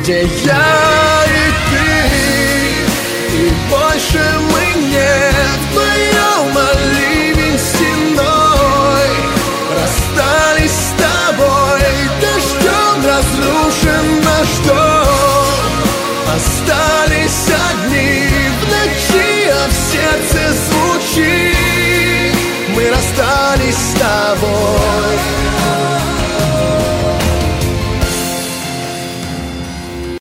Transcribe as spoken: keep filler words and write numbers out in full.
где я и ты, и больше мы не вдвоем, а ливень стеной. Расстались с тобой, дождем разрушен наш дом. Остались одни в ночи, а в сердце звучит: мы расстались с тобой.